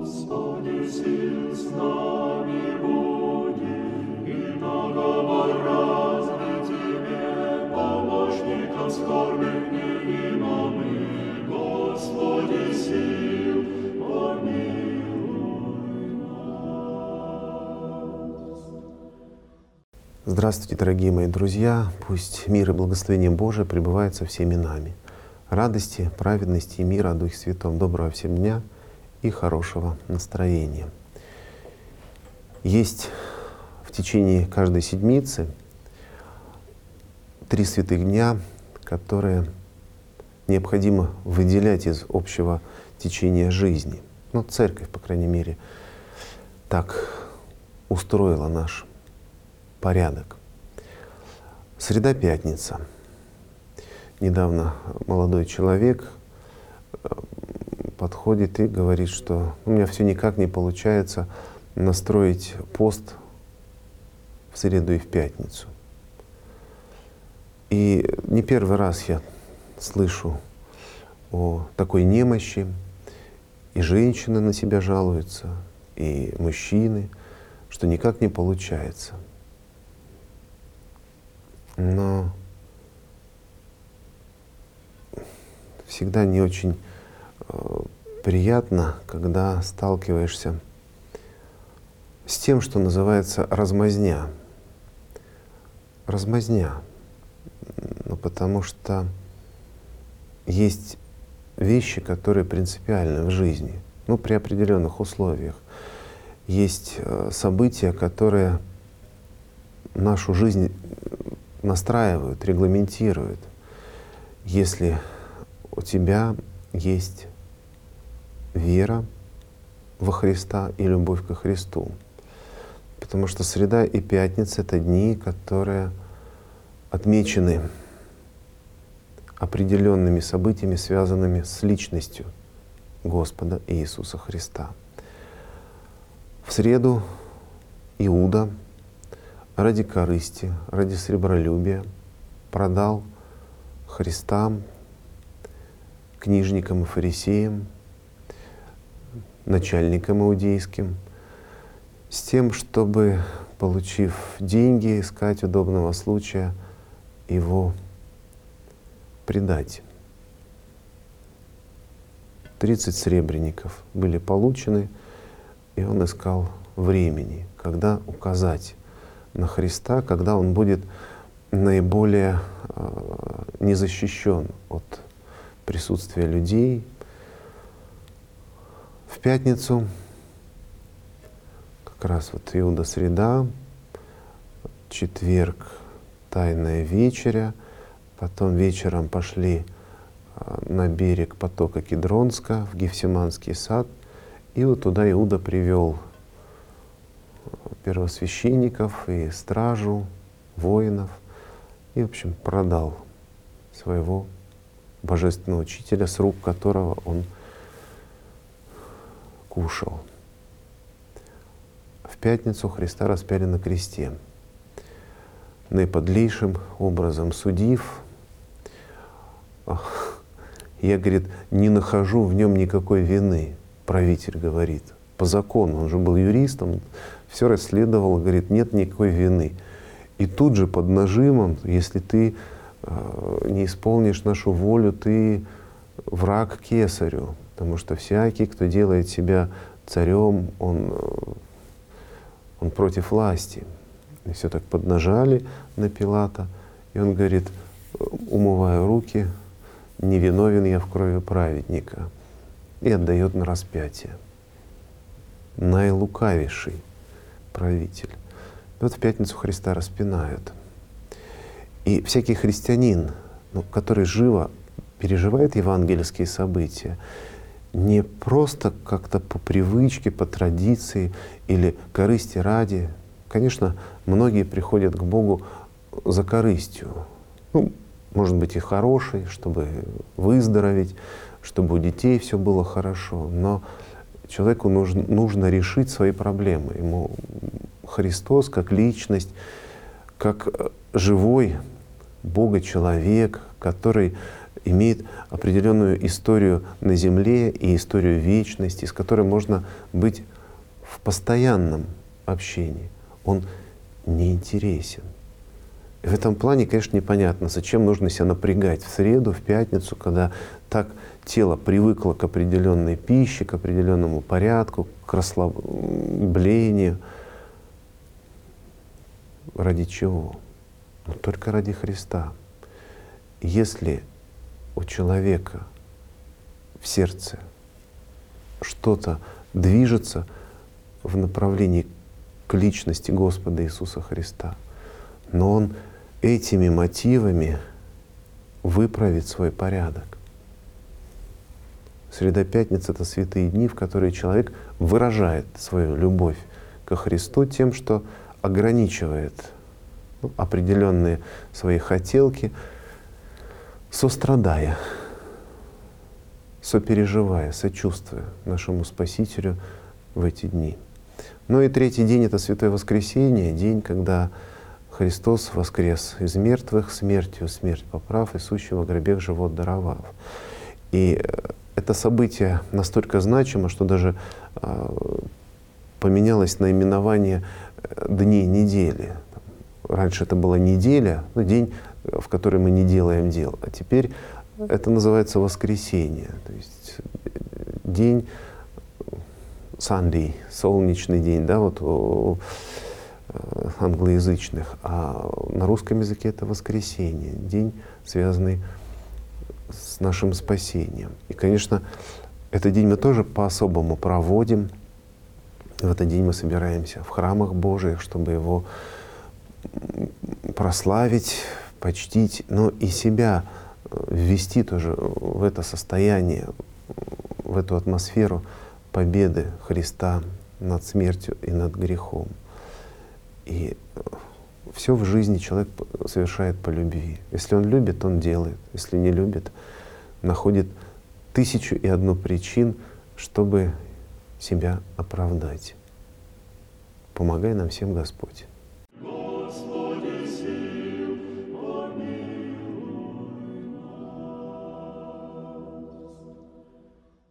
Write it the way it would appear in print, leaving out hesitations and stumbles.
Господи, сил с нами будет, и наговор разный Тебе, помощником скорбных невима мы, Господи, сил, помилуй нас. Здравствуйте, дорогие мои друзья! Пусть мир и благословение Божие пребывают со всеми нами. Радости, праведности и мира о Духе Святом. Доброго всем дня и хорошего настроения. Есть в течение каждой седмицы 3 святых дня, которые необходимо выделять из общего течения жизни. Ну, церковь, по крайней мере, так устроила наш порядок. Среда-пятница. Недавно молодой человек подходит и говорит, что у меня все никак не получается настроить пост в среду и в пятницу. И не первый раз я слышу о такой немощи, и женщины на себя жалуются, и мужчины, что никак не получается. Но всегда не очень приятно, когда сталкиваешься с тем, что называется размазня. Размазня. Ну, потому что есть вещи, которые принципиальны в жизни, ну, при определенных условиях. Есть события, которые нашу жизнь настраивают, регламентируют. Если у тебя есть вера во Христа и любовь ко Христу. Потому что среда и пятница — это дни, которые отмечены определенными событиями, связанными с личностью Господа Иисуса Христа. В среду Иуда ради корысти, ради сребролюбия продал Христа книжникам и фарисеям, начальникам иудейским, с тем, чтобы, получив деньги, искать удобного случая его предать. 30 сребреников были получены, и он искал времени, когда указать на Христа, когда он будет наиболее незащищен от присутствия людей. В пятницу как раз вот Иуда среда, четверг Тайная вечеря, потом вечером пошли на берег потока Кедронска, в Гефсиманский сад, и вот туда Иуда привел первосвященников и стражу, воинов, и, в общем, продал своего божественного учителя, с рук которого он кушал. В пятницу Христа распяли на кресте. Наиподлейшим образом судив, я, говорит, не нахожу в нем никакой вины, правитель говорит. По закону, он же был юристом, все расследовал, говорит, нет никакой вины. И тут же под нажимом, если ты не исполнишь нашу волю, ты враг кесарю, потому что всякий, кто делает себя царем, он против власти. И все так поднажали на Пилата, и он говорит, умывая руки, невиновен я в крови праведника, и отдает на распятие. Наилукавейший правитель. И вот в пятницу Христа распинают. И всякий христианин, который живо переживает евангельские события, не просто как-то по привычке, по традиции или корысти ради. Конечно, многие приходят к Богу за корыстью. Ну, может быть, и хорошей, чтобы выздороветь, чтобы у детей все было хорошо. Но человеку нужно решить свои проблемы. Ему Христос как личность, как живой Бога-человек, который имеет определенную историю на земле и историю вечности, с которой можно быть в постоянном общении. Он не интересен. И в этом плане, конечно, непонятно, зачем нужно себя напрягать в среду, в пятницу, когда так тело привыкло к определенной пище, к определенному порядку, к расслаблению. Ради чего? Ну, только ради Христа. Если у человека в сердце что-то движется в направлении к личности Господа Иисуса Христа, но он этими мотивами выправит свой порядок. Среда, пятница — это святые дни, в которые человек выражает свою любовь ко Христу тем, что ограничивает определенные свои хотелки, сострадая, сопереживая, сочувствуя нашему Спасителю в эти дни. Ну и третий день — это Святое Воскресенье, день, когда Христос воскрес из мертвых, смертью смерть поправ, и сущего гробех живот даровав. И это событие настолько значимо, что даже поменялось наименование дней недели. Раньше это была неделя, день, в который мы не делаем дел, а теперь это называется воскресенье, то есть день Sunday, солнечный день, да, вот у англоязычных, а на русском языке это воскресенье, день, связанный с нашим спасением. И, конечно, этот день мы тоже по-особому проводим. В этот день мы собираемся в храмах Божиих, чтобы его прославить, почтить, но и себя ввести тоже в это состояние, в эту атмосферу победы Христа над смертью и над грехом. И все в жизни человек совершает по любви. Если он любит, он делает. Если не любит, находит 1001 причин, чтобы себя оправдать. Помогай нам всем, Господь.